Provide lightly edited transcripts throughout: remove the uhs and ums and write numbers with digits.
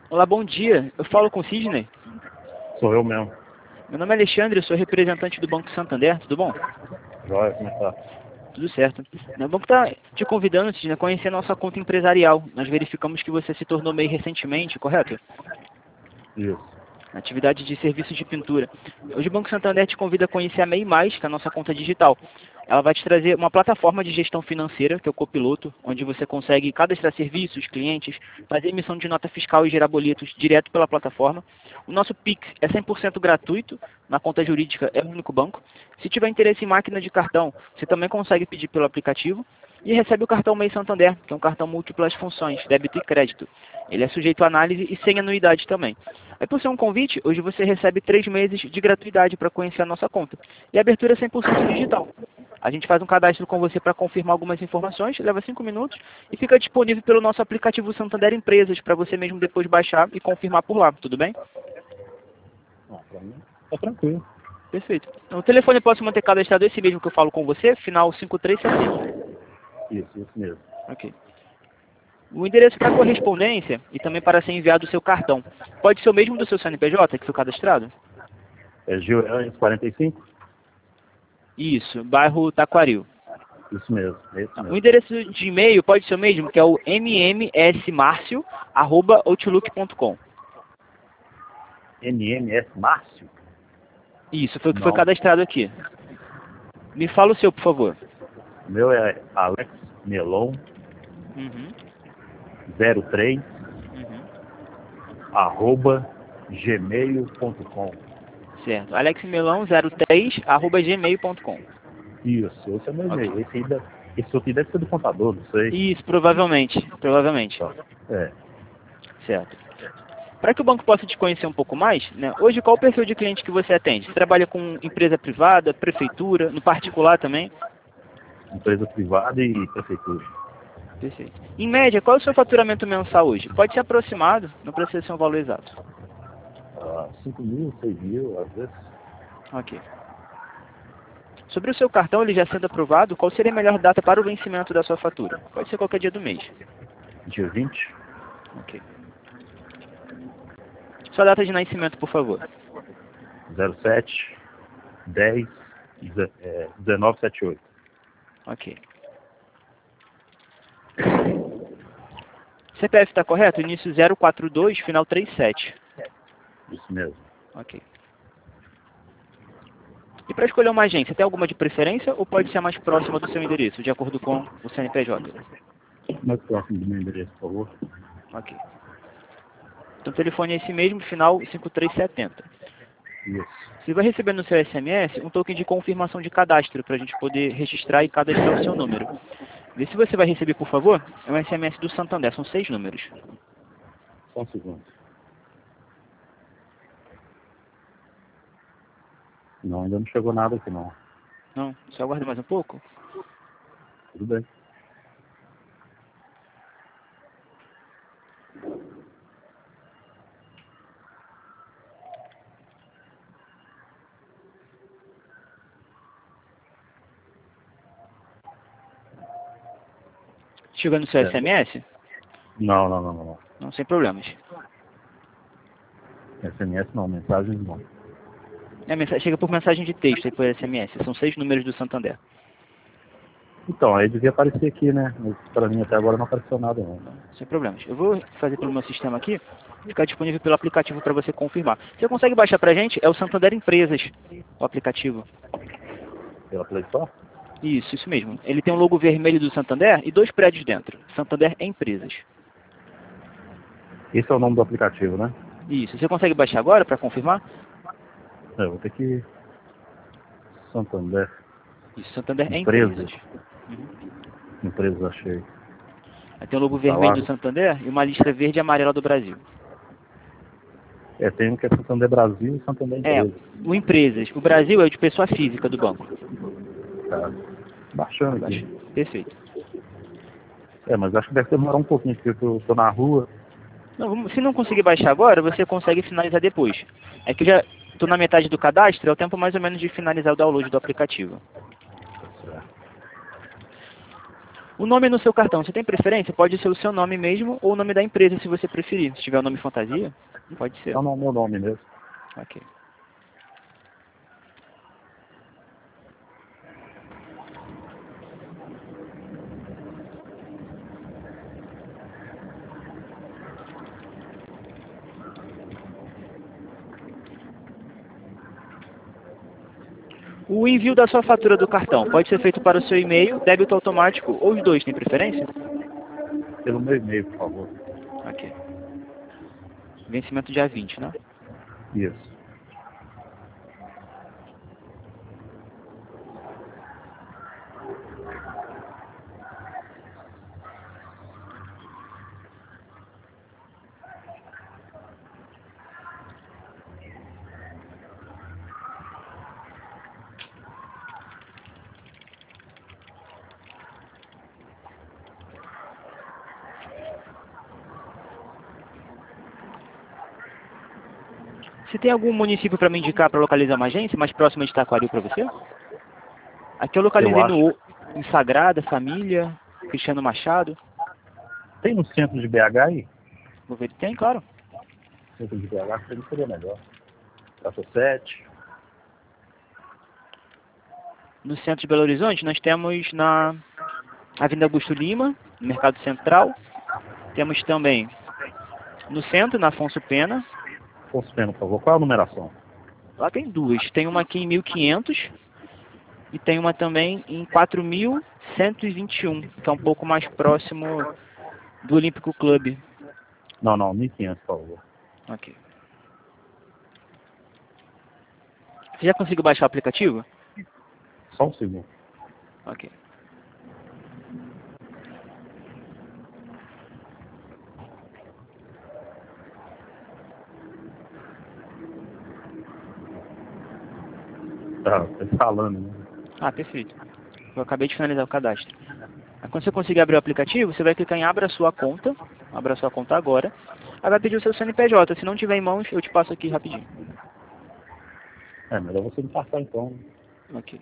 Olá, bom dia. Eu falo com o Sidney. Sou eu mesmo. Meu nome é Alexandre, eu sou representante do Banco Santander. Tudo bom? Joia, como é que tá? Tudo certo. O banco está te convidando, Sidney, a conhecer a nossa conta empresarial. Nós verificamos que você se tornou MEI recentemente, correto? Isso. Atividade de serviços de pintura. Hoje o Banco Santander te convida a conhecer a MEI+, que é a nossa conta digital. Ela vai te trazer uma plataforma de gestão financeira, que é o Copiloto, onde você consegue cadastrar serviços, clientes, fazer emissão de nota fiscal e gerar boletos direto pela plataforma. O nosso Pix é 100% gratuito, na conta jurídica é o único banco. Se tiver interesse em máquina de cartão, você também consegue pedir pelo aplicativo. E recebe o cartão MEI Santander, que é um cartão múltiplas funções, débito e crédito. Ele é sujeito a análise e sem anuidade também. Aí por ser um convite, hoje você recebe 3 meses de gratuidade para conhecer a nossa conta. E a abertura é 100% digital. A gente faz um cadastro com você para confirmar algumas informações, leva 5 minutos e fica disponível pelo nosso aplicativo Santander Empresas, para você mesmo depois baixar e confirmar por lá, tudo bem? Pra mim tá tranquilo. Perfeito. Então, o telefone pode se manter cadastrado esse mesmo que eu falo com você, final 5370. Isso mesmo. Ok. O endereço para correspondência e também para ser enviado o seu cartão. Pode ser o mesmo do seu CNPJ que foi cadastrado? É Gil 45? Isso, bairro Taquaril. Isso mesmo, é isso O mesmo. endereço de e-mail pode ser o mesmo, que é o mmsmarcio@outlook.com. MMS Márcio? Isso, foi o que foi Não. cadastrado aqui. Me fala o seu, por favor. O meu é Alex Melon Uhum, 03 uhum. @gmail.com. Certo. alexmelão03@gmail.com. Isso, esse é o meu Ok. e-mail. Esse outro deve ser do contador, não sei. Isso, provavelmente. Provavelmente. Tá. É. Certo. Para que o banco possa te conhecer um pouco mais, né, hoje qual o perfil de cliente que você atende? Você trabalha com empresa privada, prefeitura, no particular também? Empresa privada e prefeitura. Perfeito. Em média, qual é o seu faturamento mensal hoje? Pode ser aproximado, não precisa ser um valor exato. 5 mil, 6 mil, às vezes. Ok. Sobre o seu cartão, ele já sendo aprovado, qual seria a melhor data para o vencimento da sua fatura? Pode ser qualquer dia do mês. Dia 20, Ok. Sua data de nascimento, por favor. 07, 10, 1978. Ok. CPF está correto? Início 042, final 37. Isso mesmo. Ok. E para escolher uma agência, tem alguma de preferência ou pode ser a mais próxima do seu endereço, de acordo com o CNPJ? Mais próximo do meu endereço, por favor. Ok. Então o telefone é esse mesmo, final 5370. Isso. Você vai receber no seu SMS um token de confirmação de cadastro para a gente poder registrar e cadastrar o seu número. Vê se você vai receber, por favor, é um SMS do Santander, são 6 números. Só um segundo. Não, ainda não chegou nada aqui não. Não? Só aguarda mais um pouco? Tudo bem. Chegando no seu É. SMS? Não. Não, sem problemas. SMS não, mensagens não. Chega por mensagem de texto e por SMS. São 6 números do Santander. Então, aí devia aparecer aqui, né? Mas pra mim até agora não apareceu nada não. Sem problemas. Eu vou fazer pelo meu sistema aqui, ficar disponível pelo aplicativo para você confirmar. Você consegue baixar para a gente? É o Santander Empresas, o aplicativo. Pela Play Store? Isso mesmo. Ele tem um logo vermelho do Santander e 2 prédios dentro. Santander Empresas. Esse é o nome do aplicativo, né? Isso. Você consegue baixar agora para confirmar? É, eu vou ter que... Santander. Isso, Santander Empresas. Empresas. Uhum. Empresas, achei. Aí tem o logo Instalar. vermelho do Santander e uma listra verde e amarela do Brasil. É, tem um que é Santander Brasil e Santander Empresas. O Empresas. O Brasil é o de pessoa física do banco. Tá. Baixando aqui. Perfeito. É, mas acho que deve demorar um pouquinho, porque eu tô na rua. Não, se não conseguir baixar agora, você consegue finalizar depois. É que eu já estou na metade do cadastro, é o tempo mais ou menos de finalizar o download do aplicativo. O nome no seu cartão, você tem preferência? Pode ser o seu nome mesmo ou o nome da empresa, se você preferir. Se tiver o nome fantasia, pode ser. É o meu nome mesmo. Ok. O envio da sua fatura do cartão pode ser feito para o seu e-mail, débito automático ou os dois, tem preferência? Pelo meu e-mail, por favor. Ok. Vencimento dia 20, né? Isso. Você tem algum município para me indicar para localizar uma agência mais próxima de Taquaril para você? Aqui eu localizei Eu acho. em Sagrada, Família, Cristiano Machado. Tem no centro de BH aí? Vou ver, tem, claro. Centro de BH seria melhor. Praça 7. No centro de Belo Horizonte, nós temos na Avenida Augusto Lima, no Mercado Central. Temos também no centro, na Afonso Pena. Afonso Pena, por favor. Qual é a numeração? Lá tem duas. Tem uma aqui em 1500 e tem uma também em 4121, que é um pouco mais próximo do Olímpico Clube. Não, 1500, por favor. Ok. Você já conseguiu baixar o aplicativo? Só um segundo. Ok. Tá falando, né? Ah, perfeito. Eu acabei de finalizar o cadastro. Aí, quando você conseguir abrir o aplicativo, você vai clicar em Abra sua conta. Abra sua conta agora. Aí vai pedir o seu CNPJ. Se não tiver em mãos, eu te passo aqui rapidinho. É, melhor você me passar então. Ok.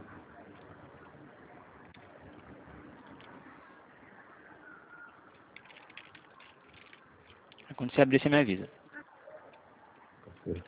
Aí, quando você abrir, você me avisa. Ok.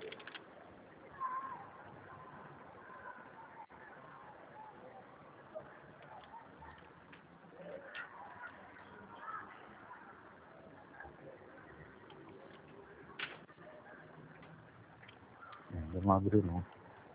Não abriu não.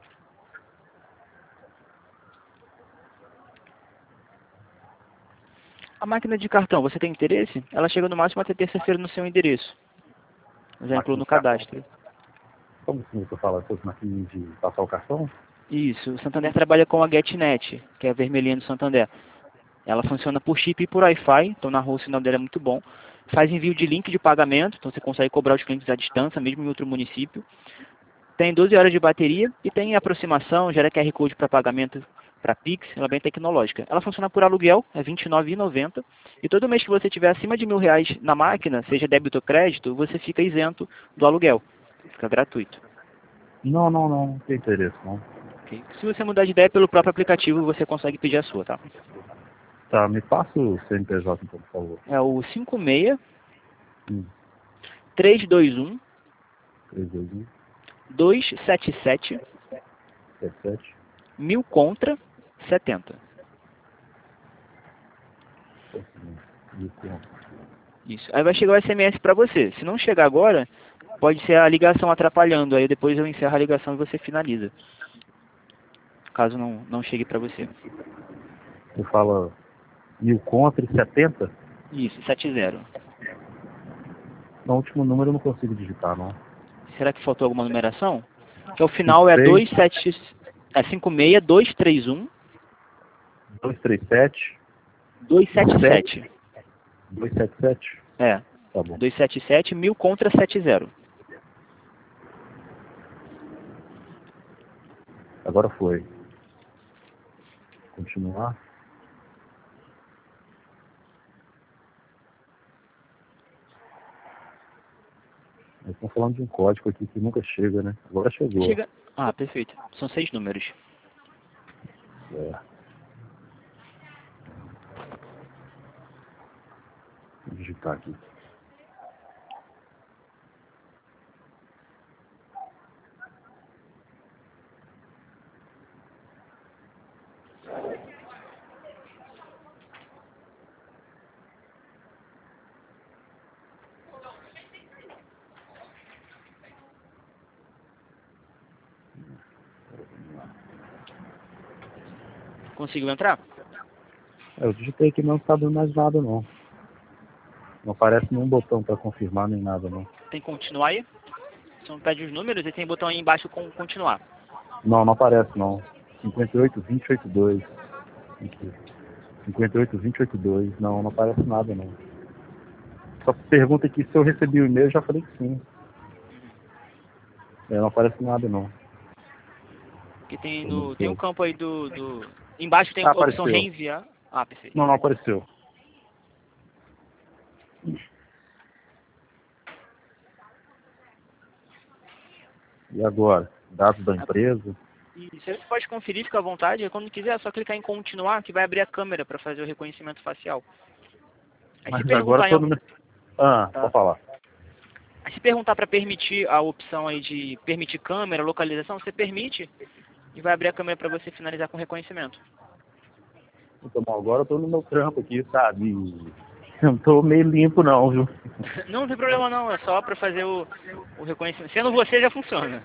A máquina de cartão, você tem interesse? Ela chega no máximo até terça-feira no seu endereço. Eu já incluo Máquina no de cartão. cadastro. Como que você fala essas máquinas de passar o cartão? Isso. O Santander trabalha com a GetNet, que é a vermelhinha do Santander. Ela funciona por chip e por Wi-Fi, então na rua o sinal dela é muito bom. Faz envio de link de pagamento, então você consegue cobrar os clientes à distância, mesmo em outro município. Tem 12 horas de bateria e tem aproximação, gera QR Code para pagamento para Pix, ela é bem tecnológica. Ela funciona por aluguel, é R$ 29,90. E todo mês que você tiver acima de R$ 1.000 na máquina, seja débito ou crédito, você fica isento do aluguel. Fica gratuito. Não tem interesse não. Ok? Se você mudar de ideia pelo próprio aplicativo, você consegue pedir a sua, tá? Tá, me passa o CNPJ então, por favor. É o 56 Hum, 321 321 277 77 1000 contra 70. e pronto. Isso. Aí vai chegar o SMS para você. Se não chegar agora, pode ser a ligação atrapalhando. Aí depois eu encerro a ligação e você finaliza. Caso não chegue para você. Você fala 1000 contra e 70? Isso, 70. No último número eu não consigo digitar, não. Será que faltou alguma numeração? Que o final é 56 56231 237 277. 277? É, Tá bom. 277 1000 contra 70. Agora foi. Continuar. Eles estão falando de um código aqui que nunca chega, né? Agora chegou. Chega. Ah, perfeito. São 6 números. É. digitar aqui. Conseguiu entrar? Eu digitei aqui, mas não está dando mais nada, não. Não aparece nenhum botão para confirmar nem nada, não. Tem continuar aí? Você não pede os números e tem botão aí embaixo com continuar. Não, não aparece, não. 58-2082. Aqui. 58-2082. Não, não aparece nada, não. Só pergunta aqui se eu recebi o e-mail, eu já falei que sim. Não aparece nada, não. Porque tem um campo aí embaixo tem a opção apareceu. reenviar. Ah, perfeito. Não, não apareceu. E agora? Dados da empresa? Isso, aí você pode conferir, fica à vontade. E quando quiser, é só clicar em continuar, que vai abrir a câmera para fazer o reconhecimento facial. Aí Mas se agora perguntar, todo mundo... Pode falar. Aí se perguntar para permitir a opção aí de permitir câmera, localização, você permite e vai abrir a câmera para você finalizar com reconhecimento. Então, agora eu tô no meu trampo aqui, sabe? Eu não tô meio limpo não, viu? Não tem problema não, é só para fazer o reconhecimento. Sendo você já funciona.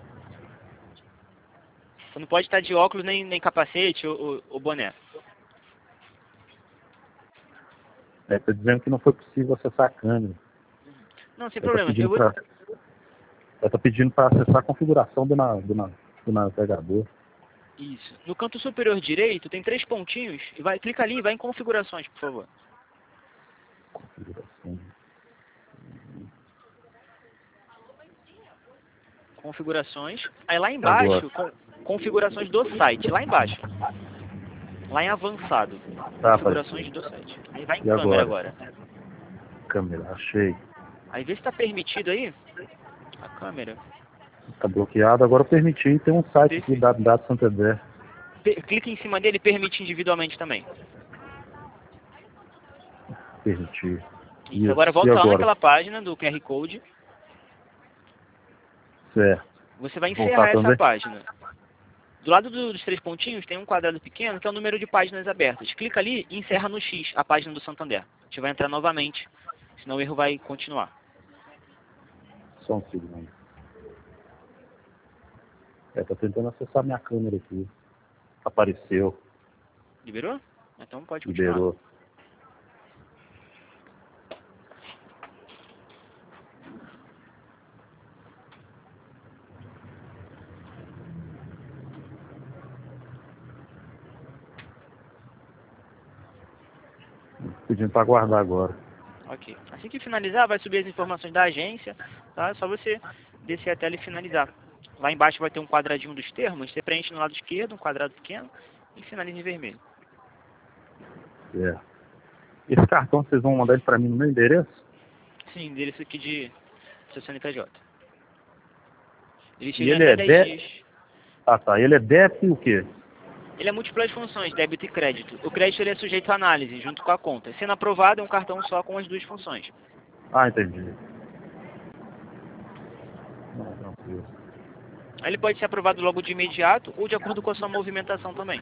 Você não pode estar de óculos nem capacete ou boné. Tá dizendo que não foi possível acessar a câmera. Não, sem problema. Ela tá pedindo para acessar a configuração do navegador. Isso. No canto superior direito tem 3 pontinhos. E clica ali e vai em configurações, por favor. Configuração. Configurações. Aí lá embaixo, configurações do site. Lá embaixo. Lá em avançado. Configurações do site. Aí vai em câmera agora. Câmera, achei. Aí vê se está permitido aí. A câmera. Está bloqueado, agora eu permiti. Tem um site aqui, Dado Santander. Clica em cima dele e permite individualmente também. Permitir. Isso, agora volta lá naquela página do QR Code. Certo. Você vai encerrar essa página. Do lado dos 3 pontinhos tem um quadrado pequeno que é o número de páginas abertas. Clica ali e encerra no X a página do Santander. A gente vai entrar novamente, senão o erro vai continuar. Só um segundo. Tá tentando acessar minha câmera aqui. Apareceu. Liberou? Então pode continuar. Liberou. Pedindo para aguardar agora. Ok. Assim que finalizar, vai subir as informações da agência, tá? É só você descer a tela e finalizar. Lá embaixo vai ter um quadradinho dos termos, você preenche no lado esquerdo, um quadrado pequeno, e finaliza em vermelho. Esse cartão vocês vão mandar ele para mim no meu endereço? Sim, endereço aqui de seu CNPJ. Ele E chega ele até 10 dias. Tá. Ele é débito e o quê? Ele é múltiplas funções, débito e crédito. O crédito ele é sujeito à análise, junto com a conta. Sendo aprovado, é um cartão só com as 2 funções. Entendi. Não, tranquilo. Aí ele pode ser aprovado logo de imediato ou de acordo com a sua movimentação também.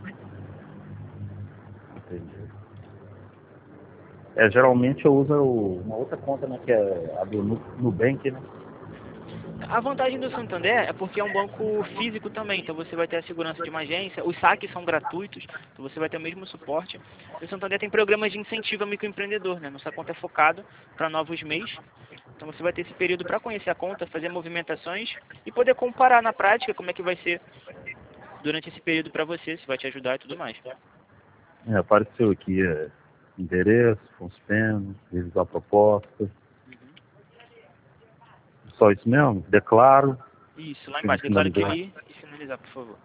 Entendi. Geralmente eu uso uma outra conta, né, que é a do Nubank, né? A vantagem do Santander é porque é um banco físico também, então você vai ter a segurança de uma agência, os saques são gratuitos, então você vai ter o mesmo suporte. O Santander tem programas de incentivo ao microempreendedor, né? Nossa conta é focada para novos MEIs, então você vai ter esse período para conhecer a conta, fazer movimentações e poder comparar na prática como é que vai ser durante esse período para você, se vai te ajudar e tudo mais. Apareceu aqui, endereço, FUNSPEN, revisar a proposta. Só isso mesmo? Declaro. Isso, lá embaixo. Declaro que li e finalizar, por favor.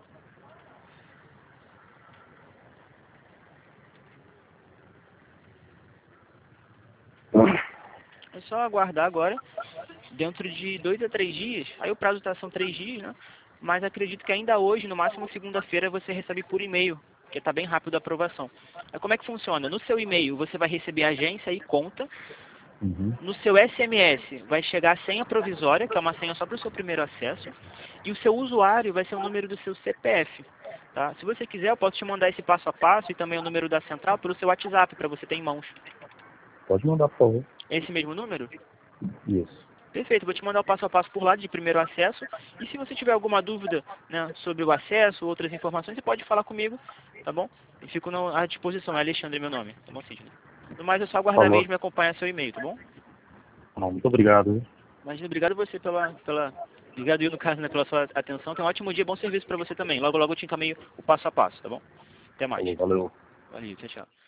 É só aguardar agora. Dentro de 2 a 3 dias, aí o prazo são 3 dias, né? Mas acredito que ainda hoje, no máximo segunda-feira, você recebe por e-mail porque está bem rápido a aprovação. Aí, como é que funciona? No seu e-mail você vai receber agência e conta. Uhum. No seu SMS vai chegar a senha provisória, que é uma senha só para o seu primeiro acesso, e o seu usuário vai ser o número do seu CPF. Tá? Se você quiser, eu posso te mandar esse passo a passo e também o número da central pelo seu WhatsApp, para você ter em mãos. Pode mandar, por favor. Esse mesmo número? Isso. Perfeito, vou te mandar o passo a passo por lá de primeiro acesso. E se você tiver alguma dúvida, né, sobre o acesso, outras informações, você pode falar comigo, tá bom? Eu fico à disposição, é Alexandre meu nome, tá bom, Sidney? No mais, é só aguardar Falou. mesmo e acompanhar seu e-mail, tá bom? Não, muito obrigado. Imagina, obrigado você obrigado eu, no caso, né, pela sua atenção. Tenha um ótimo dia, bom serviço para você também. Logo, logo eu te encaminho o passo a passo, tá bom? Até mais. Valeu. Valeu, tchau, tchau.